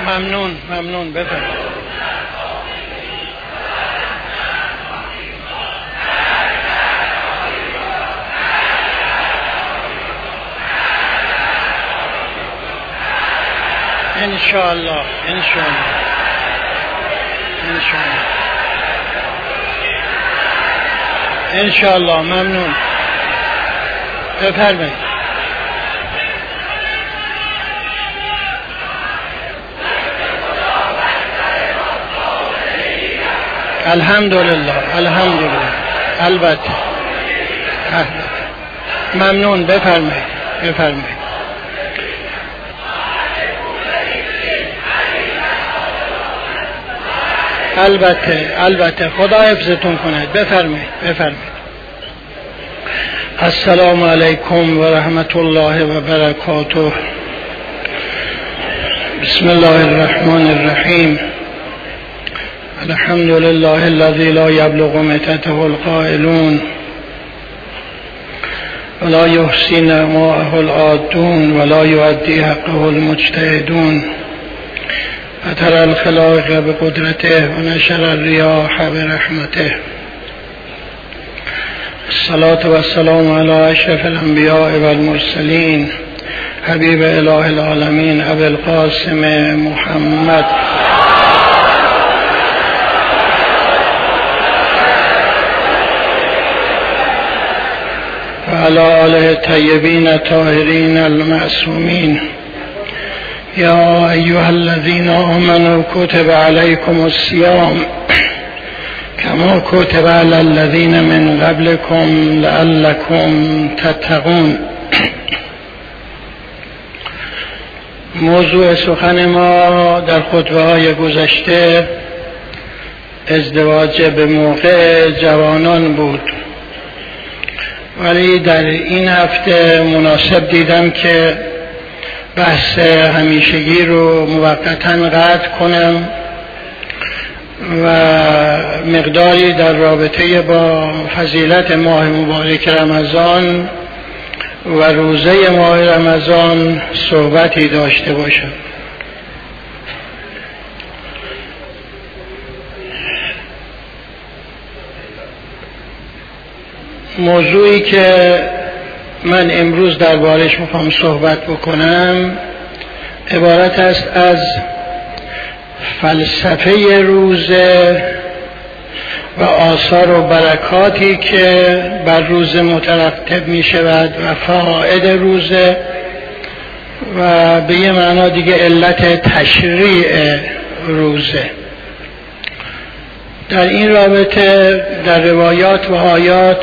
ممنون بفرمایید. انشاءالله ممنون بفرمایید. الحمدلله البته ممنون بفرمایید. البته خدا حفظتون کند. بفرمایید. السلام علیکم و رحمت الله و برکاته. بسم الله الرحمن الرحیم. الحمد لله الذي لا يبلغ متته القائلون ولا يحصي نعماءه العادون ولا يؤدي حقه المجتهدون فترى الخلائق بقدرته ونشر الرياح برحمته. الصلاة والسلام على أشرف الأنبياء والمرسلين حبيب إله العالمين أبي القاسم محمد وعلى آله الطيبين الطاهرين المعصومين. يا أيها الذين آمنوا كتب عليكم الصيام كما كتب على الذين من قبلكم لعلكم تتقون. موضوع سخن ما در خطبه‌های گذشته ازدواج به موقع جوانان بود، ولی در این هفته مناسب دیدم که بحث همیشگی رو موقتاً قطع کنم و مقداری در رابطه با فضیلت ماه مبارک رمضان و روزه ماه رمضان صحبتی داشته باشم. موضوعی که من امروز دربارش میخوام صحبت بکنم عبارت است از فلسفه روزه و آثار و برکاتی که بر روزه مترتب می شود و فواید روزه و به یه معنا دیگه علت تشریع روزه. در این رابطه در روایات و آیات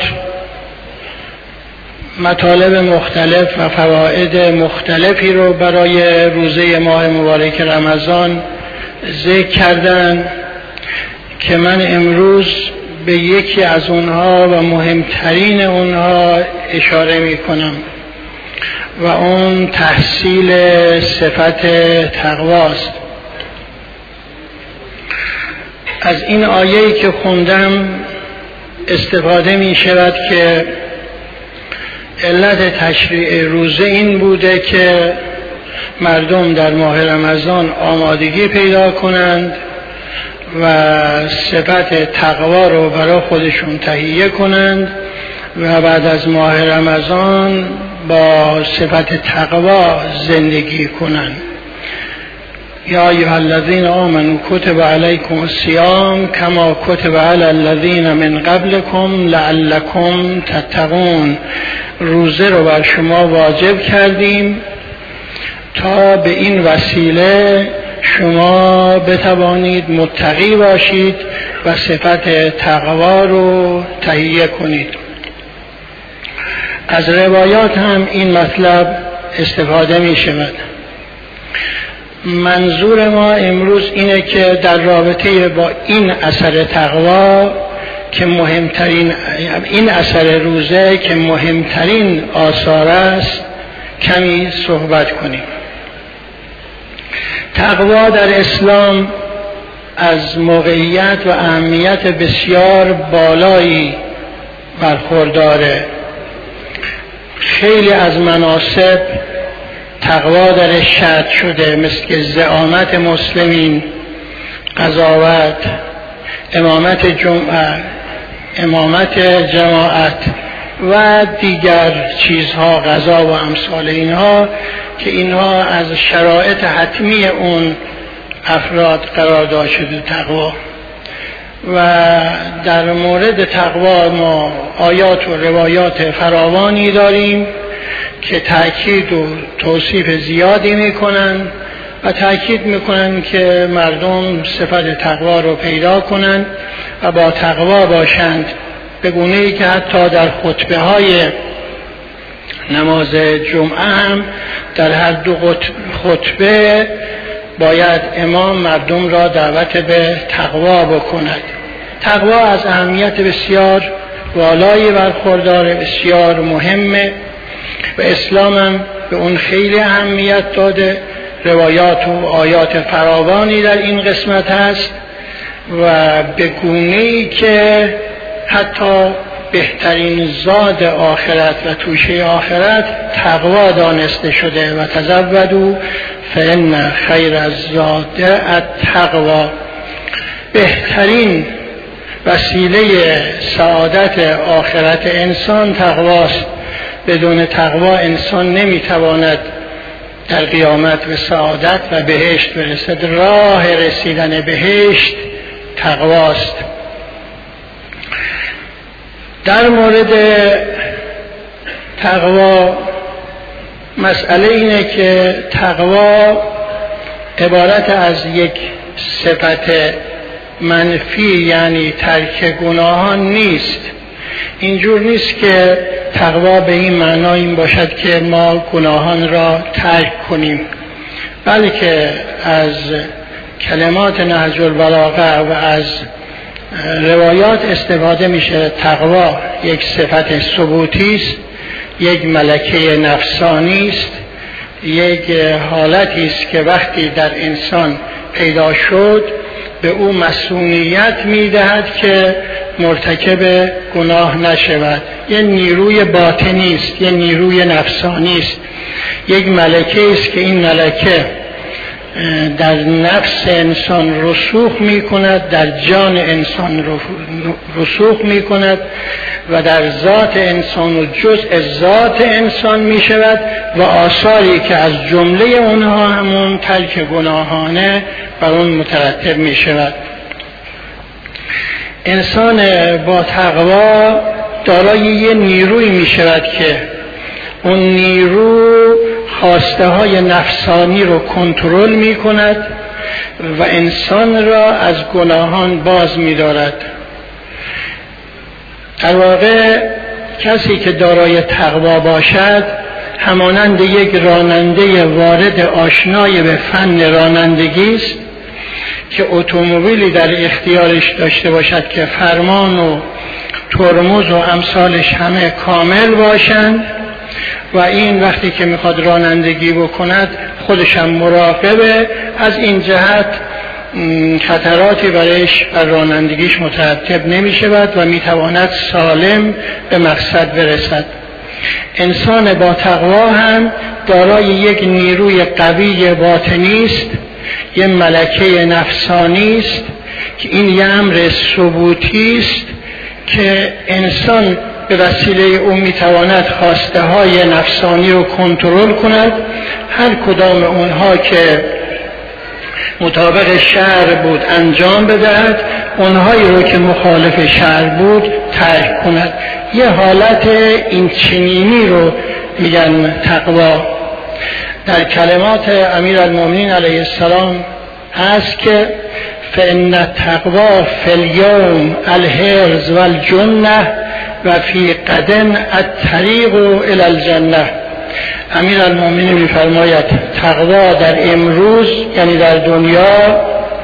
مطالب مختلف و فواید مختلفی رو برای روزه ماه مبارک رمضان ذکر کردن که من امروز به یکی از اونها و مهمترین اونها اشاره می کنم و اون تحصیل صفت تقواست. از این آیه‌ای که خوندم استفاده می شود که علت تشریع روزه این بوده که مردم در ماه رمضان آمادگی پیدا کنند و صفت تقوا رو برای خودشون تهیه کنند و بعد از ماه رمضان با صفت تقوا زندگی کنند. یا ایها الذین آمنوا کتب علیکم الصیام کما کتب علی الذین من قبلکم لعلکم تتقون. روزه رو بر شما واجب کردیم تا به این وسیله شما بتوانید متقی باشید و صفت تقوا رو تهیه کنید. از روایات هم این مطلب استفاده می شود. منظور ما امروز اینه که در رابطه با این اثر تقوا که مهمترین، این اثر روزه که مهمترین آثار است کمی صحبت کنیم. تقوا در اسلام از موقعیت و اهمیت بسیار بالایی برخورداره. خیلی از مناسب تقوا درش شرط شده، مثل زعامت مسلمین، قضاوت، امامت جمعه، امامت جماعت و دیگر چیزها، قضا و امثال اینها، که اینها از شرایط حتمی اون افراد قرار داده شده تقوا. و در مورد تقوا ما آیات و روایات فراوانی داریم که تأکید و توصیف زیادی میکنن و تأکید میکنن که مردم صفت تقوا رو پیدا کنند و با تقوا باشند، به گونه‌ای که حتی در خطبه های نماز جمعه هم در هر دو خطبه باید امام مردم را دعوت به تقوا بکند. تقوا از اهمیت بسیار والایی برخوردار، بسیار مهمه و اسلام هم به اون خیلی اهمیت داده. روایات و آیات فراوانی در این قسمت هست و به گونه‌ای که حتی بهترین زاد آخرت و توشه آخرت تقوا دانسته شده و تزودوا فإن خیر الزاد التقوا. بهترین وسیله سعادت آخرت انسان تقواست. بدون تقوا انسان نمیتواند در قیامت به سعادت و بهشت برسد. راه رسیدن بهشت تقواست. در مورد تقوا مسئله اینه که تقوا عبارت از یک صفت منفی، یعنی ترک گناهان نیست. اینجور نیست که تقوا به این معنا این باشد که ما گناهان را ترک کنیم، بلکه از کلمات نهج البلاغه و از روایات استفاده میشه. تقوا یک صفت ثبوتی است، یک ملکه نفسانی است، یک حالتی است که وقتی در انسان پیدا شد به او مسئولیت میدهد که مرتکب گناه نشود. یک نیروی باطنی است، یک نیروی نفسانی است، یک ملکه است که این ملکه در نفس انسان رسوخ می کند، در جان انسان رسوخ می کند و در ذات انسان و جزء ذات انسان می شود و آثاری که از جمله اونها همون ترک گناهانه بر اون مترتب می شود. انسان با تقوا دارای یه نیروی می شود که اون نیرو خواسته های نفسانی رو کنترل می کند و انسان را از گناهان باز می دارد. در واقع کسی که دارای تقوا باشد همانند یک راننده وارد آشنای به فن رانندگی است که اتومبیلی در اختیارش داشته باشد که فرمان و ترمز و امثالش همه کامل باشند و این وقتی که میخواد رانندگی بکند خودشم مراقبه، از این جهت خطراتی برایش بر رانندگیش مترتب نمی شود و میتواند سالم به مقصد برسد. انسان با تقوا هم دارای یک نیروی قوی باطنی است، یک ملکه نفسانی است که این یه امر ثبوتی است که انسان به وسیله او میتواند خواسته های نفسانی رو کنترل کند، هر کدام اونها که مطابق شرع بود انجام بدهد، اونهایی رو که مخالف شرع بود ترک کند. یه حالت این چنینی رو میگن تقوا. در کلمات امیرالمومنین علیه السلام هست که فإن التقوا فی اليوم الحرز والجنة و فی غد الطریق الی الجنه. امیرالمومنین میفرماید تقوا در امروز یعنی در دنیا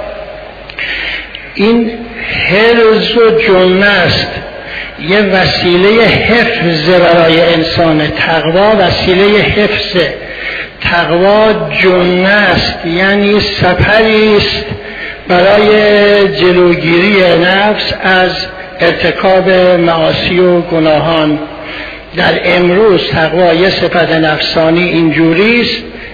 این حرز و جنه است، یه وسیله حفظ برای انسان. تقوا وسیله حفظ، تقوا جنه است، یعنی سپری است برای جلوگیری نفس از ارتکاب معاصی و گناهان. در امروز تقوا یه صفت نفسانی اینجوری است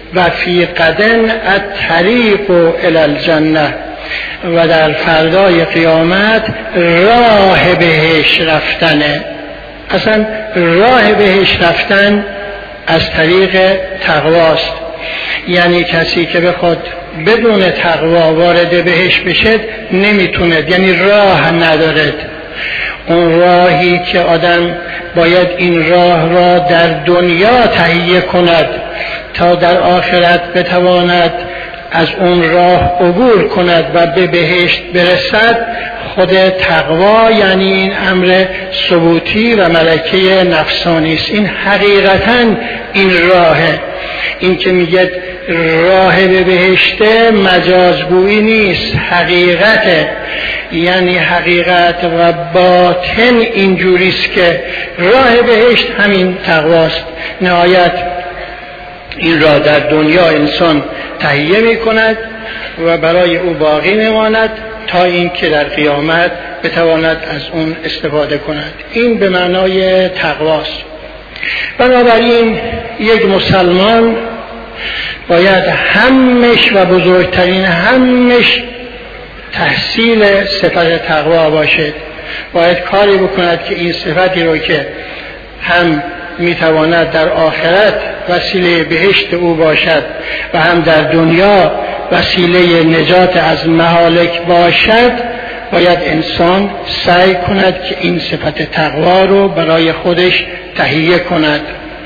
و فی غدن الطریق الی الجنه، و در فردای قیامت راه بهشت رفتنه. اصلا راه بهشت رفتن از طریق تقواست. یعنی کسی که بخواد بدون تقوا وارد بهشت بشه نمیتونه، یعنی راه ندارد. اون راهی که آدم باید این راه را در دنیا تهیه کند تا در آخرت بتواند از اون راه عبور کند و به بهشت برسد، خود تقوا، یعنی این امر ثبوتی و ملکه نفسانی است. این حقیقتاً این راهه. این که میگه راه به بهشت مجازگویی نیست، حقیقته. یعنی حقیقت و باطن اینجوریست که راه بهشت همین تقواست. نهایت این را در دنیا انسان تهیه می کند و برای او باقی میماند تا اینکه در قیامت بتواند از اون استفاده کند. این به معنای تقواست. بنابراین یک مسلمان باید همش و بزرگترین همش تحصیل صفت تقوا باشد. باید کاری بکند که این صفتی رو که هم میتواند در آخرت وسیله بهشت او باشد و هم در دنیا وسیله نجات از مهالک باشد، باید انسان سعی کند که این صفت تقوا رو برای خودش تهیه کند.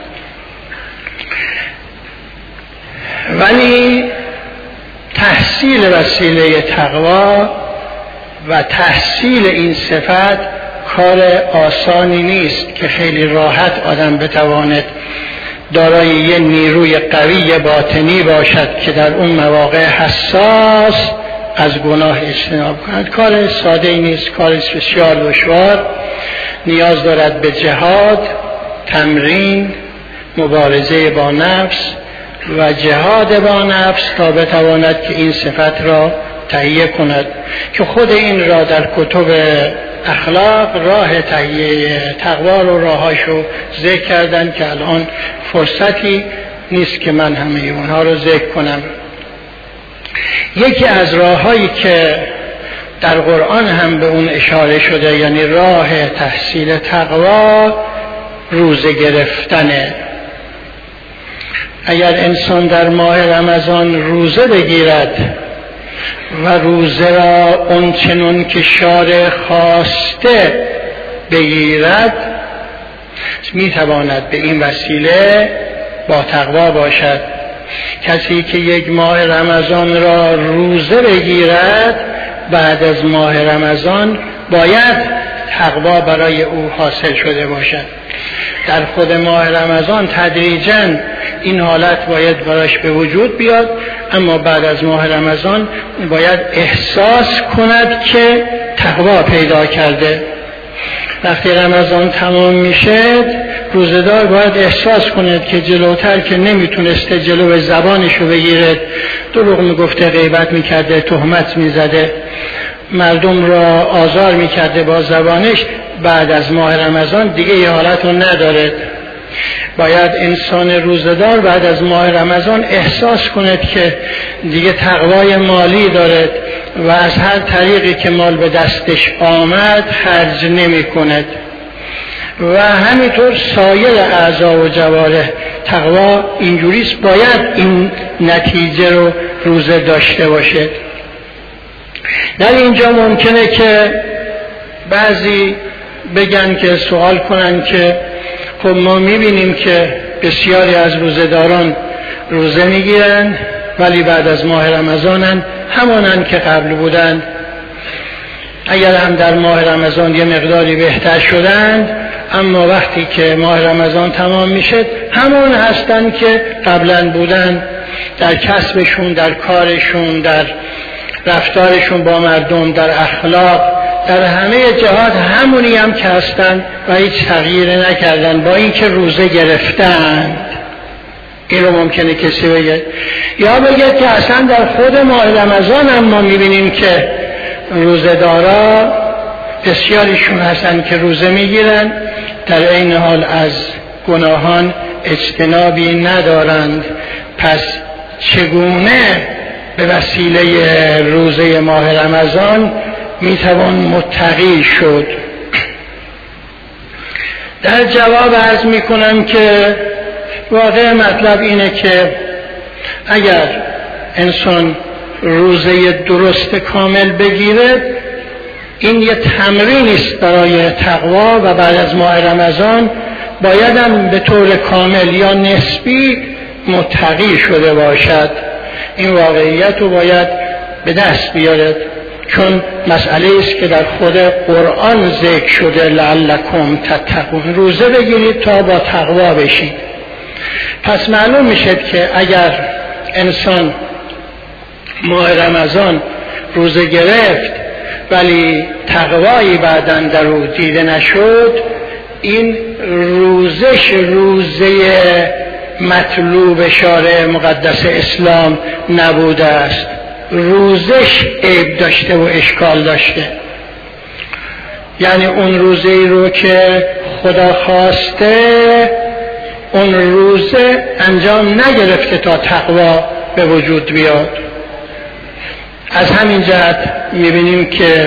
ولی تحصیل وسیله تقوا و تحصیل این صفت کار آسانی نیست که خیلی راحت آدم بتواند دارای یه نیروی قوی باطنی باشد که در اون مواقع حساس از گناه اجتناب کند. کار ساده ای نیست، کار بسیار دشوار. نیاز دارد به جهاد، تمرین، مبارزه با نفس و جهاد با نفس تا بتواند که این صفت را تهیه کند، که خود این را در کتب اخلاق راه تهیه تقوا رو راهاشو ذکر کردن که الان فرصتی نیست که من همه اونها رو ذکر کنم. یکی از راههایی که در قرآن هم به اون اشاره شده، یعنی راه تحصیل تقوا، روزه گرفتنه. اگر انسان در ماه رمضان روزه بگیرد و روزه را اون چنون که شارع خواسته بگیرد، میتواند به این وسیله با تقوا باشد. کسی که یک ماه رمضان را روزه بگیرد، بعد از ماه رمضان باید تقوا برای او حاصل شده باشد. در خود ماه رمضان تدریجاً این حالت باید براش به وجود بیاد، اما بعد از ماه رمضان باید احساس کند که تقوا پیدا کرده. وقتی رمضان تمام میشه، روزه‌دار باید احساس کند که جلوتر که نمیتونسته جلو زبانشو بگیره، دروغ میگفته، غیبت میکرده، تهمت میزده، مردم را آزار میکرده با زبانش، بعد از ماه رمضان دیگه یه حالت رو نداره. باید انسان روزه‌دار بعد از ماه رمضان احساس کند که دیگه تقوای مالی دارد و از هر طریقی که مال به دستش آمد خرج نمی کند. و همینطور سایر اعضا و جوارح. تقوا اینجوریست، باید این نتیجه رو روزه داشته باشد. در اینجا ممکنه که بعضی بگن که سوال کنن که خب ما میبینیم که بسیاری از روزه‌داران روزه میگیرن ولی بعد از ماه رمضانن همانن که قبل بودن. اگر هم در ماه رمضان یه مقداری بهتر شدند، اما وقتی که ماه رمضان تمام میشه همون هستن که قبلا بودن، در کسبشون، در کارشون، در رفتارشون با مردم، در اخلاق، در همه جهات همونی هم که هستن و هیچ تغییر نکردن با اینکه روزه گرفتند. این رو ممکنه کسی بگه، یا بگه که اصلا در خود ماه رمضان هم ما میبینیم که روزه دارا بسیاریشون هستن که روزه میگیرن، در این حال از گناهان اجتنابی ندارند. پس چگونه به وسیله روزه ماه رمضان میتوان متقی شد. در جواب عرض میکنم که واقع مطلب اینه که اگر انسان روزه درست کامل بگیره، این یه تمرینی است برای تقوا و بعد از ماه رمضان باید هم به طور کامل یا نسبی متقی شده باشد. این واقعیت رو باید به دست بیارد، چون مسئله است که در خود قرآن ذکر شده لعلکم تتقون، روزه بگیرید تا با تقوا بشید. پس معلوم میشه که اگر انسان ماه رمضان روزه گرفت ولی تقوایی بعداً در او دیده نشد، این روزش روزه مطلوب شارع مقدس اسلام نبوده است، روزش عیب داشته و اشکال داشته. یعنی اون روزه‌ای رو که خدا خواسته اون روزه انجام نگرفته تا تقوا به وجود بیاد. از همین جهت میبینیم که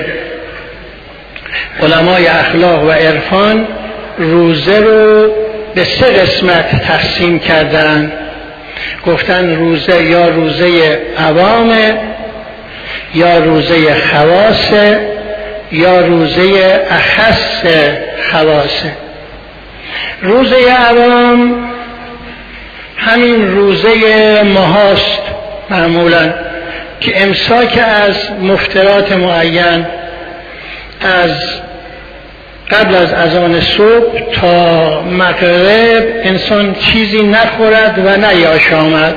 علمای اخلاق و عرفان روزه رو به 3 قسمت تقسیم کردن. گفتن روزه یا روزه عوامه، یا روزه خواصه، یا روزه اخص خواصه. روزه عوام همین روزه ماهاست معمولا که امساک از مفطرات معین از قبل از اذان صبح تا مغرب انسان چیزی نخورد و نیاشامد،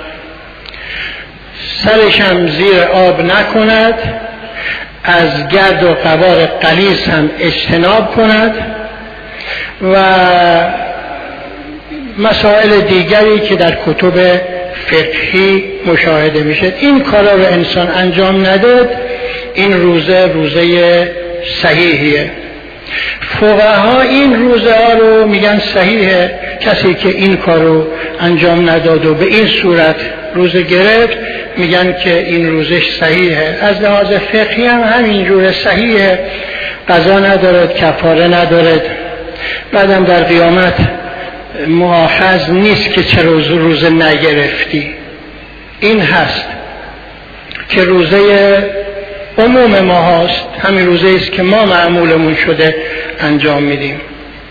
سرش هم زیر آب نکند، از گرد و غبار غلیظ هم اجتناب کند و مسائل دیگری که در کتب فقهی مشاهده میشه. این کارا رو انسان انجام نداد، این روزه صحیحیه. فقها این روزه ها رو میگن صحیحه، کسی که این کار رو انجام نداد و به این صورت روزه گرفت میگن که این روزش صحیحه. از لحاظ فقهی هم همینجور صحیحه، قضا ندارد، کفاره ندارد، بعدم در قیامت مؤاخذ نیست که چه روزه نگرفتی. این هست که روزه عموم ما هست، همین روزه است که ما معمولمون شده انجام میدیم.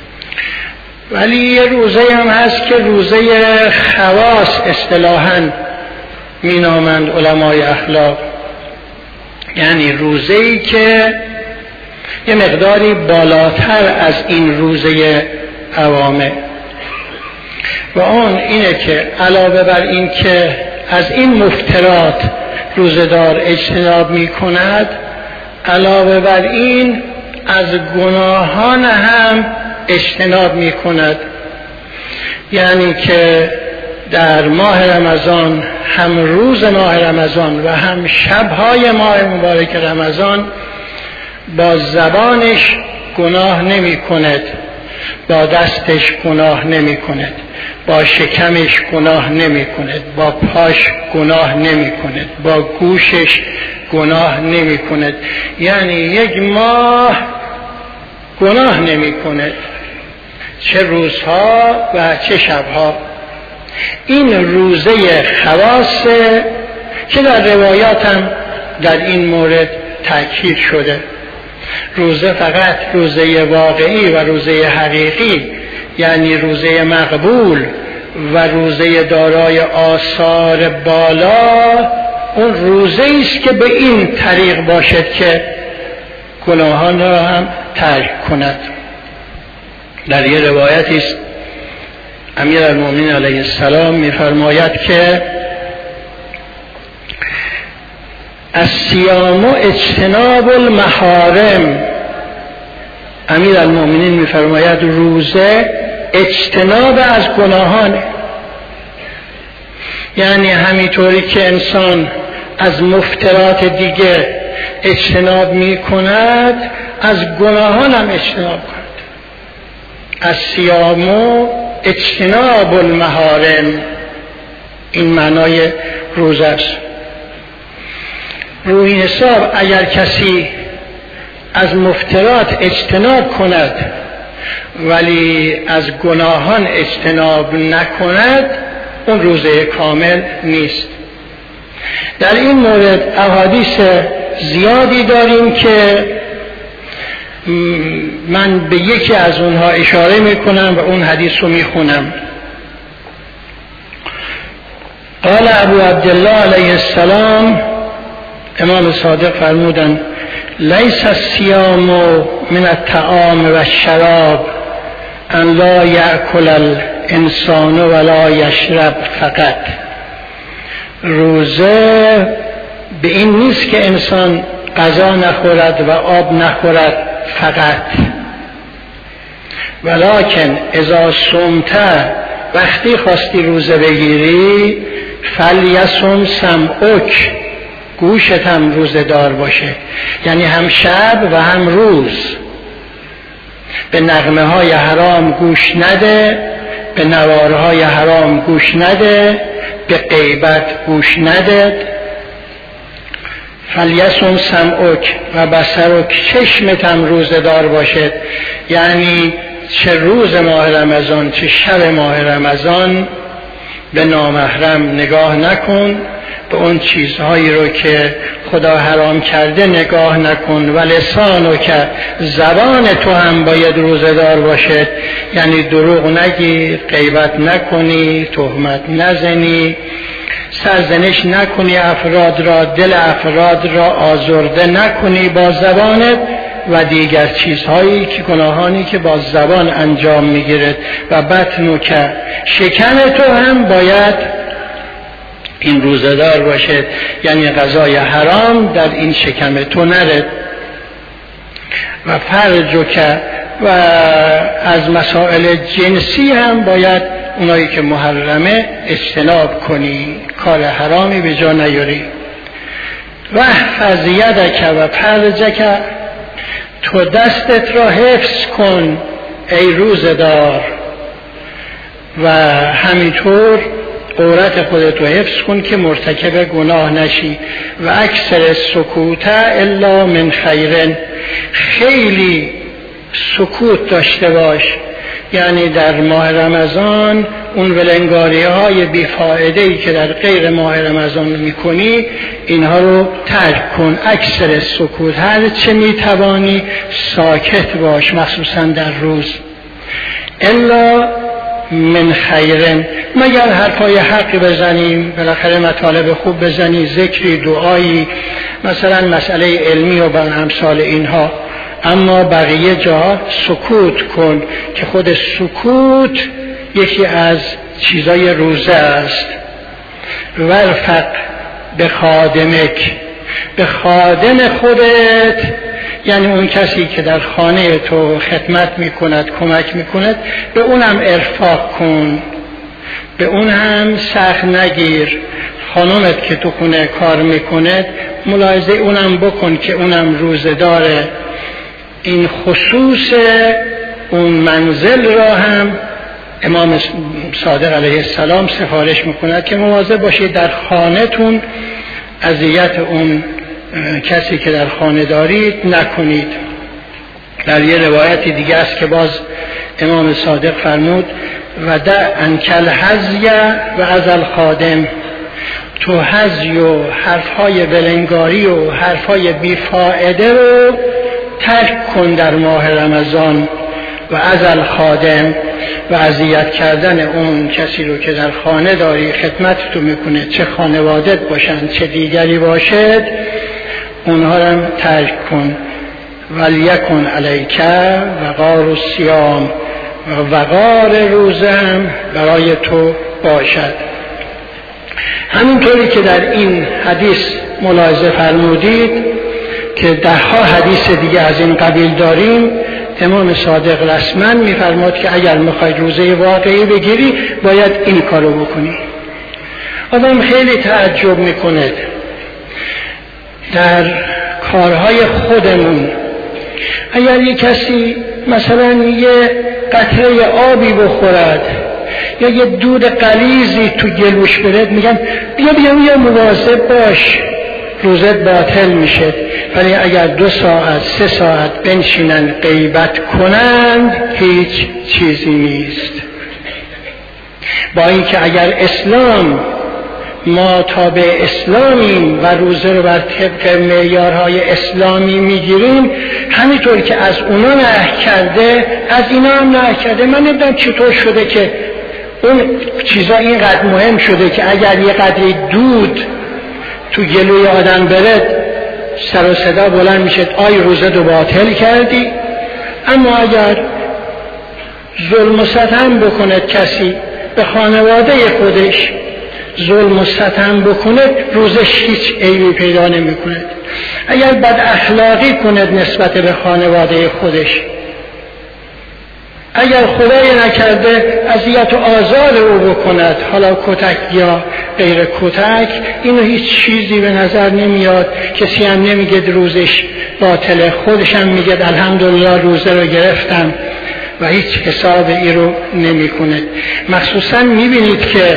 ولی یه روزه هم هست که روزه خواص اصطلاحاً مینامند علمای اخلاق، یعنی روزه‌ای که یه مقداری بالاتر از این روزه عوامه و اون اینه که علاوه بر این که از این مفطرات روزه‌دار اجتناب می کند، علاوه بر این از گناهان هم اجتناب می کند. یعنی که در ماه رمضان هم روز ماه رمضان و هم شبهای ماه مبارک رمضان با زبانش گناه نمی کند، با دستش گناه نمی کند، با شکمش گناه نمی کند، با پاش گناه نمی کند، با گوشش گناه نمی کند. یعنی یک ماه گناه نمی کند، چه روزها و چه شبها. این روزه خواصه که در روایات هم در این مورد تأکید شده. روزه فقط روزه واقعی و روزه حقیقی، یعنی روزه مقبول و روزه دارای آثار بالا، اون روزه است که به این طریق باشد که گناهان را هم ترک کند. در یه روایتی است امیرالمومنین علیه السلام می‌فرماید که الصیام اجتناب المحارم. امیرالمومنین می‌فرماید روزه اجتناب از گناهان، یعنی همینطوری که انسان از مفترات دیگه اجتناب می‌کند، از گناهان هم اجتناب کند. الصیام اجتناب المحارم، این معنای روزه است. روی حساب اگر کسی از مفترات اجتناب کند ولی از گناهان اجتناب نکند، اون روزه کامل نیست. در این مورد احادیث زیادی داریم که من به یکی از اونها اشاره میکنم و اون حدیث رو میخونم. قال ابو عبدالله علیه السلام، امام صادق فرمودند: لیس الصیام من الطعام و الشراب ان لا یأکل الانسان ولا یشرب فقط. روزه به این نیست که انسان غذا نخورد و آب نخورد فقط، ولکن اذا صمت، وقتی خواستی روزه بگیری، فلیصم سمعک، گوشت هم روزه دار باشه، یعنی هم شب و هم روز. به نغمه های حرام گوش نده، به نوارهای حرام گوش نده، به غیبت گوش نده. فلیصم سمعک و بصرک، چشمت هم روزه دار باشد، یعنی چه روز ماه رمضان چه شب ماه رمضان به نامحرم نگاه نکن، به اون چیزهایی رو که خدا حرام کرده نگاه نکن. و لسانو که زبان تو هم باید روزه دار باشد، یعنی دروغ نگی، غیبت نکنی، تهمت نزنی، سرزنش نکنی افراد را، دل افراد را آزرده نکنی با زبانت و دیگر چیزهایی که گناهانی که با زبان انجام میگیرد. و بطنو که شکم تو هم باید این روزدار باشد، یعنی غذای حرام در این شکم تو نرد. و فرجو که و از مسائل جنسی هم باید اونایی که محرمه اجتناب کنی، کار حرامی به جا نیاری. و فضیدک و فرجک، تو دستت را حفظ کن ای روزدار، و همینطور عورت خودت رو حفظ کن که مرتکب گناه نشی. و اکثر سکوت الا من خیرن، خیلی سکوت داشته باش، یعنی در ماه رمضان اون ولنگاری های بیفایده‌ای که در غیر ماه رمضان میکنی اینها رو ترک کن. اکثر سکوت، هر چه میتوانی ساکت باش، مخصوصا در روز. الا من خیرن، مگر حرفای حقی بزنیم، بالاخره مطالب خوب بزنی، ذکری، دعایی، مثلا مسئله علمی و بر امثال اینها. اما بقیه جا سکوت کن که خود سکوت یکی از چیزای روزه است. ورفق به خادمک، به خادم خودت، یعنی اون کسی که در خانه تو خدمت میکند، کمک میکند، به اونم ارفاق کن، به اون هم سخت نگیر. خانمت که تو خونه کار میکنه ملاحظه اونم بکن که اونم روزه داره. این خصوص اون منزل را هم امام صادق علیه السلام سفارش میکند که مواظب باشید در خانه‌تون اذیت اون کسی که در خانه دارید نکنید. در یه روایت دیگه است که باز امام صادق فرمود: و دع انکل هزی و ازل خادم، تو هزی و حرفهای بلنگاری و حرفهای بیفائده رو ترک کن در ماه رمضان. و ازل خادم، و اذیت کردن اون کسی رو که در خانه داری خدمت تو میکنه، چه خانوادت باشن چه دیگری باشد، اونها رو ترک کن. ولیکن علیک وقار الصیام، و وقار روزه هم برای تو باشد. همینطوری که در این حدیث ملاحظه فرمودید که دهها حدیث دیگه از این قبیل داریم، امام صادق رسما میفرماد که اگر میخواید روزه واقعی بگیری باید این کارو بکنی. آدم خیلی تعجب میکنه در کارهای خودمون، اگر یک کسی مثلا یه قطره آبی بخورد یا یه دود غلیظی تو گلوش برد میگن بیا مواظب باش، روزت باطل میشه. ولی اگر 2 ساعت 3 ساعت بنشینن غیبت کنند هیچ چیزی نیست. با اینکه اگر اسلام ما تابع اسلامیم و روزه رو بر طبق معیارهای اسلامی میگیریم، همینطور که از اونا نهی کرده از اینا هم نهی کرده. من نمیدونم چطور شده که اون چیزا اینقدر مهم شده که اگر یه قدری دود تو گلوی آدم برد سر و صدا بلند میشه آی روزه رو باطل کردی. اما اگر ظلم و ستم بکند کسی به خانواده خودش، ظلم و ستم بکنه، روزش هیچ عیبی پیدا نمی کند. اگر بد اخلاقی کند نسبت به خانواده خودش، اگر خدای نکرده اذیت و آزار او بکند، حالا کتک یا غیر کتک، اینو هیچ چیزی به نظر نمیاد. کسی هم نمیگه روزش باطله، خودش هم میگه الحمدلله روزه رو گرفتم و هیچ حساب ای رو نمی کند. مخصوصا میبینید که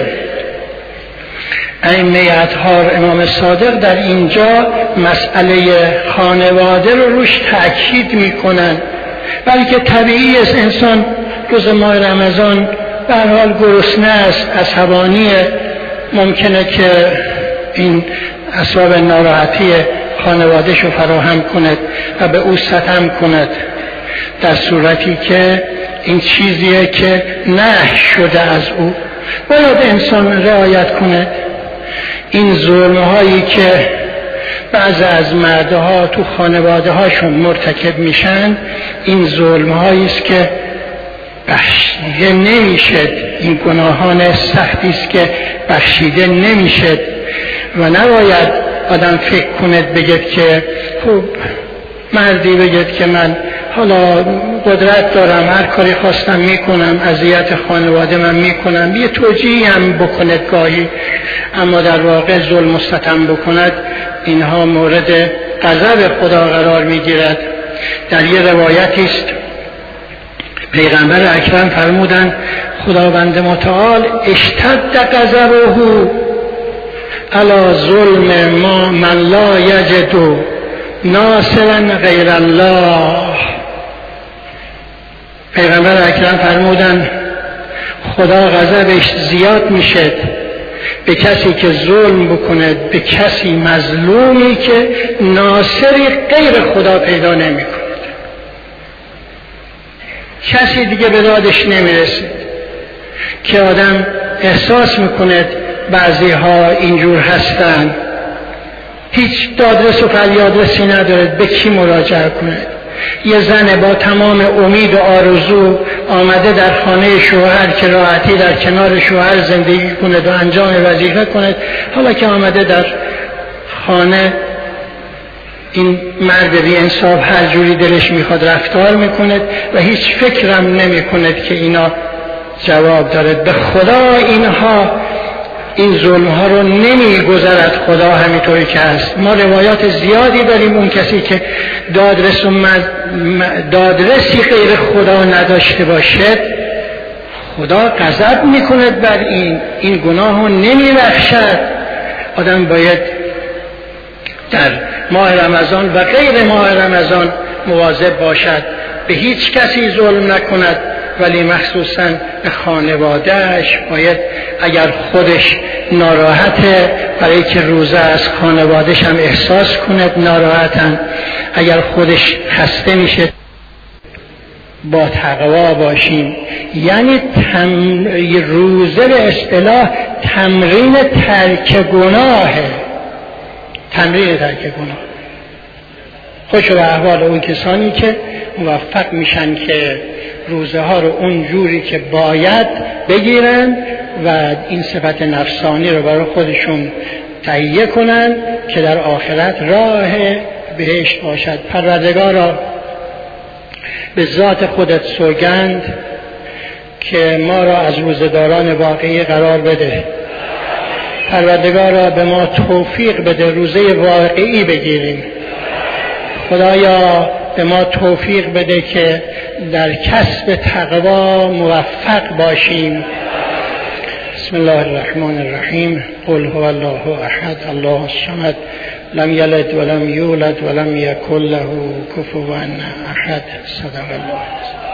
ائمه اطهار امام صادق در اینجا مسئله خانواده رو روش تأکید میکنن. بلکه طبیعی است انسان روز ماه رمضان به هر حال گرسنه است، عصبانی، ممکنه که این اسباب ناراحتی خانواده‌اش رو فراهم کند و به او ستم کند، در صورتی که این چیزیه که نهی شده از او. باید انسان رعایت کند. این ظلم‌هایی که بعضی از مردها تو خانواده هاشون مرتکب میشن، این ظلم‌هایی است که بخشیده نمیشد. این گناهان سختی است که بخشیده نمیشد و نباید آدم فکر کند بگید که خب مردی بگید که من حالا قدرت دارم، هر کاری خواستم میکنم، اذیت خانواده من میکنم، یه توجیهی هم بکند گاهی، اما در واقع ظلم و ستم بکند، اینها مورد غضب خدا قرار میگیرد. در یه روایتی است پیغمبر اکرم فرمودند خداوند متعال اشتد غضبه علی ظلم ما من لا یجد ناصرا غیر الله. پیغمبر اکرم فرمودند خدا غضبش زیاد میشه به کسی که ظلم بکنه به کسی مظلومی که ناصری غیر خدا پیدا نمی کند. کسی دیگه به دادش نمیرسه که آدم احساس میکند بعضی ها اینجور هستن، هیچ دادرس و فریادرسی نداره به کی مراجعه کند. یه زن با تمام امید و آرزو آمده در خانه شوهر که راحتی در کنار شوهر زندگی کند و انجام وظیفه کند، حالا که آمده در خانه این مرد بی انصاف هر جوری دلش میخواد رفتار میکند و هیچ فکرم نمیکند که اینا جواب دارد. به خدا اینها این ظلم ها رو نمیگذرد خدا همینطوری که هست. ما روایات زیادی داریم اون کسی که دادرسی غیر خدا نداشته باشد خدا غضب میکند بر این گناه رو نمیبخشد. آدم باید در ماه رمضان و غیر ماه رمضان مواظب باشد، به هیچ کسی ظلم نکند، ولی مخصوصاً به خانوادهش باید اگر خودش ناراحته برای که روزه از خانوادهش هم احساس کند ناراحتن، اگر خودش خسته میشه با تقوا باشیم. یعنی روزه به اصطلاح تمرین ترک گناهه، تمرین ترک گناه. خوش به احوال اون کسانی که موفق میشن که روزه ها رو اون جوری که باید بگیرن و این صفت نفسانی رو برای خودشون تهیه کنن که در آخرت راه بهشت باشد. پروردگارا به ذات خودت سوگند که ما را از روزه‌داران واقعی قرار بده. پروردگارا به ما توفیق بده روزه واقعی بگیریم. خدایا به ما توفیق بده که در کسب تقوا موفق باشیم بسم الله الرحمن الرحیم. قل هو الله احد الله الصمد لم یلد ولم یولد ولم یکن له کفوا احد. صدق الله.